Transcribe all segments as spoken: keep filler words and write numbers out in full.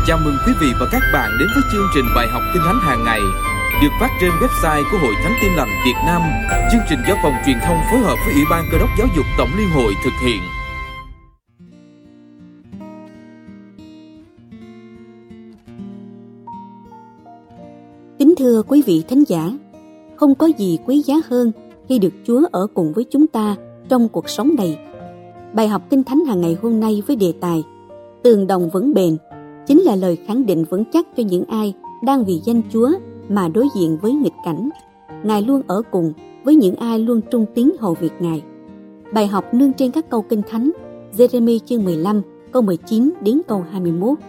Chào mừng quý vị và các bạn đến với chương trình bài học Kinh Thánh hàng ngày được phát trên website của Hội Thánh Tin Lành Việt Nam. Chương trình do Phòng Truyền thông phối hợp với Ủy ban Cơ đốc Giáo dục Tổng Liên hội thực hiện. Kính thưa quý vị thính giả, không có gì quý giá hơn khi được Chúa ở cùng với chúng ta trong cuộc sống này. Bài học Kinh Thánh hàng ngày hôm nay với đề tài Tường đồng vững bền chính là lời khẳng định vững chắc cho những ai đang vì danh Chúa mà đối diện với nghịch cảnh. Ngài luôn ở cùng với những ai luôn trung tín hầu việc Ngài. Bài học nương trên các câu Kinh Thánh Giê-rê-mi chương mười lăm câu mười chín đến câu hai mươi mốt.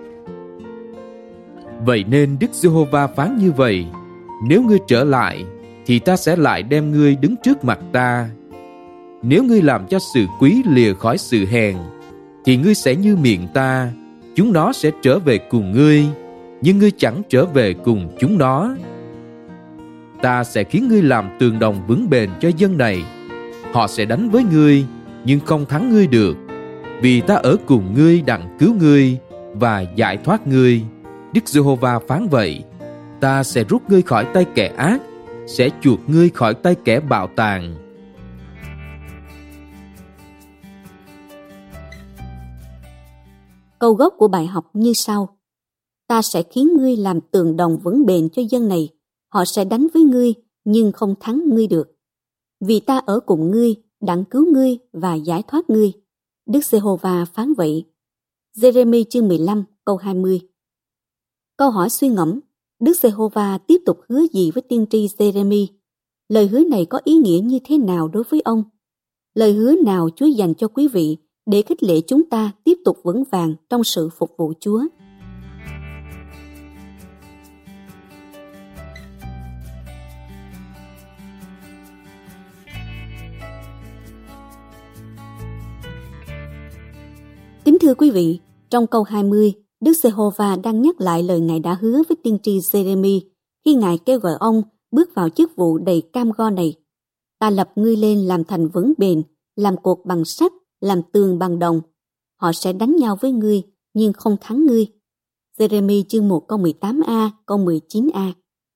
Vậy nên Đức Giê-hô-va phán như vậy: nếu ngươi trở lại, thì ta sẽ lại đem ngươi đứng trước mặt ta. Nếu ngươi làm cho sự quý lìa khỏi sự hèn, thì ngươi sẽ như miệng ta, chúng nó sẽ trở về cùng ngươi, nhưng ngươi chẳng trở về cùng chúng nó. Ta sẽ khiến ngươi làm tường đồng vững bền cho dân này. Họ sẽ đánh với ngươi, nhưng không thắng ngươi được, vì ta ở cùng ngươi đặng cứu ngươi và giải thoát ngươi. Đức Giê-hô-va phán vậy: ta sẽ rút ngươi khỏi tay kẻ ác, sẽ chuộc ngươi khỏi tay kẻ bạo tàn. Câu gốc của bài học như sau: ta sẽ khiến ngươi làm tường đồng vững bền cho dân này. Họ sẽ đánh với ngươi, nhưng không thắng ngươi được, vì ta ở cùng ngươi đặng cứu ngươi và giải thoát ngươi. Đức Giê-hô-va phán vậy. Giê-rê-mi chương mười lăm câu hai mươi. Câu hỏi suy ngẫm: Đức Giê-hô-va tiếp tục hứa gì với tiên tri Giê-rê-mi? Lời hứa này có ý nghĩa như thế nào đối với ông? Lời hứa nào Chúa dành cho quý vị để khích lệ chúng ta tiếp tục vững vàng trong sự phục vụ Chúa? Kính thưa quý vị, trong câu hai mươi, Đức Giê-hô-va đang nhắc lại lời Ngài đã hứa với tiên tri Giê-rê-mi khi Ngài kêu gọi ông bước vào chức vụ đầy cam go này. Ta lập ngươi lên làm thành vững bền, làm cột bằng sắt, làm tường bằng đồng. Họ sẽ đánh nhau với ngươi, nhưng không thắng ngươi. Giê-rê-mi chương một câu mười tám a, câu mười chín a.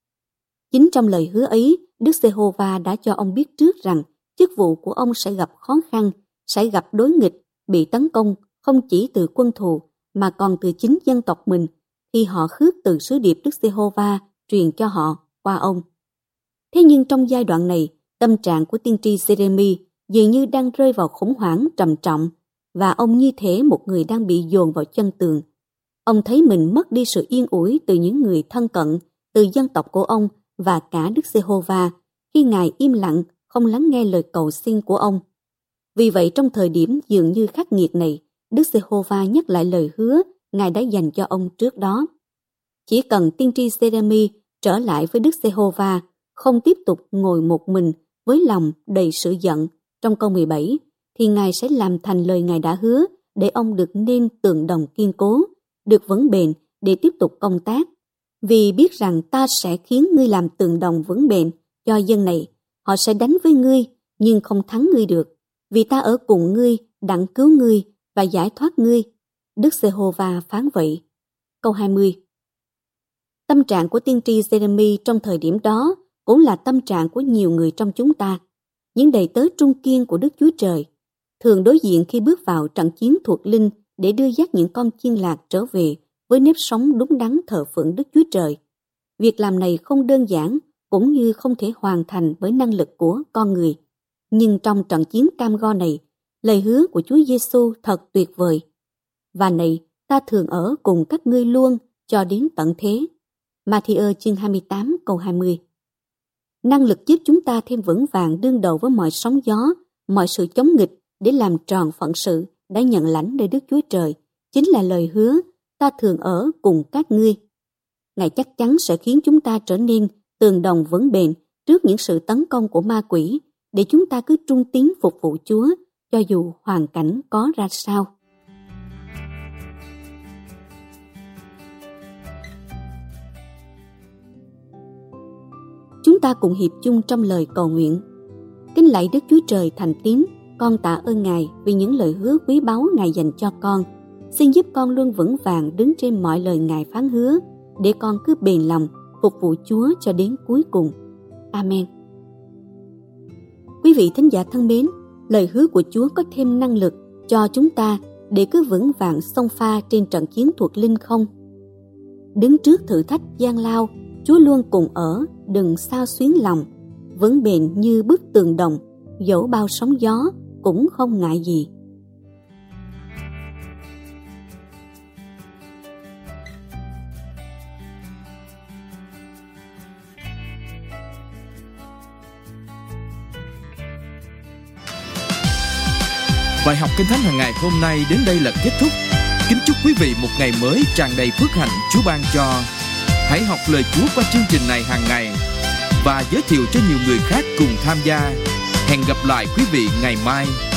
Chính trong lời hứa ấy, Đức Giê-hô-va đã cho ông biết trước rằng chức vụ của ông sẽ gặp khó khăn, sẽ gặp đối nghịch, bị tấn công không chỉ từ quân thù mà còn từ chính dân tộc mình khi họ khước từ sứ điệp Đức Giê-hô-va truyền cho họ qua ông. Thế nhưng trong giai đoạn này, tâm trạng của tiên tri Giê-rê-mi dường như đang rơi vào khủng hoảng trầm trọng, và ông như thể một người đang bị dồn vào chân tường. Ông thấy mình mất đi sự yên ủi từ những người thân cận, từ dân tộc của ông và cả Đức Giê-hô-va khi Ngài im lặng không lắng nghe lời cầu xin của ông. Vì vậy trong thời điểm dường như khắc nghiệt này, Đức Giê-hô-va nhắc lại lời hứa Ngài đã dành cho ông trước đó. Chỉ cần tiên tri Giê-rê-mi trở lại với Đức Giê-hô-va, không tiếp tục ngồi một mình với lòng đầy sự giận trong câu mười bảy, thì Ngài sẽ làm thành lời Ngài đã hứa để ông được nên tường đồng kiên cố, được vững bền để tiếp tục công tác. Vì biết rằng ta sẽ khiến ngươi làm tường đồng vững bền cho dân này. Họ sẽ đánh với ngươi, nhưng không thắng ngươi được, vì ta ở cùng ngươi đặng cứu ngươi và giải thoát ngươi. Đức Giê-hô-va phán vậy. Câu hai mươi. Tâm trạng của tiên tri Giê-rê-mi trong thời điểm đó cũng là tâm trạng của nhiều người trong chúng ta. Những đầy tớ trung kiên của Đức Chúa Trời thường đối diện khi bước vào trận chiến thuộc linh để đưa dắt những con chiên lạc trở về với nếp sống đúng đắn thờ phượng Đức Chúa Trời. Việc làm này không đơn giản cũng như không thể hoàn thành bởi năng lực của con người. Nhưng trong trận chiến cam go này, lời hứa của Chúa Giêsu thật tuyệt vời. Và này, ta thường ở cùng các ngươi luôn cho đến tận thế. Ma-thi-ơ chương hai mươi tám câu hai mươi. Năng lực giúp chúng ta thêm vững vàng đương đầu với mọi sóng gió, mọi sự chống nghịch để làm tròn phận sự đã nhận lãnh nơi Đức Chúa Trời, chính là lời hứa ta thường ở cùng các ngươi. Ngài chắc chắn sẽ khiến chúng ta trở nên tường đồng vững bền trước những sự tấn công của ma quỷ, để chúng ta cứ trung tín phục vụ Chúa cho dù hoàn cảnh có ra sao. Chúng ta cùng hiệp chung trong lời cầu nguyện. Kính lạy Đức Chúa Trời thành tín, con tạ ơn Ngài vì những lời hứa quý báu Ngài dành cho con. Xin giúp con luôn vững vàng đứng trên mọi lời Ngài phán hứa, để con cứ bền lòng phục vụ Chúa cho đến cuối cùng. Amen. Quý vị thính giả thân mến, lời hứa của Chúa có thêm năng lực cho chúng ta để cứ vững vàng xông pha trên trận chiến thuộc linh không? Đứng trước thử thách gian lao, Chúa luôn cùng ở, đừng sao xuyến lòng, vững bền như bức tường đồng, dẫu bao sóng gió cũng không ngại gì. Bài học Kinh Thánh hàng ngày hôm nay đến đây là kết thúc. Kính chúc quý vị một ngày mới tràn đầy phước hạnh Chúa ban cho. Hãy học lời Chúa qua chương trình này hàng ngày và giới thiệu cho nhiều người khác cùng tham gia. Hẹn gặp lại quý vị ngày mai.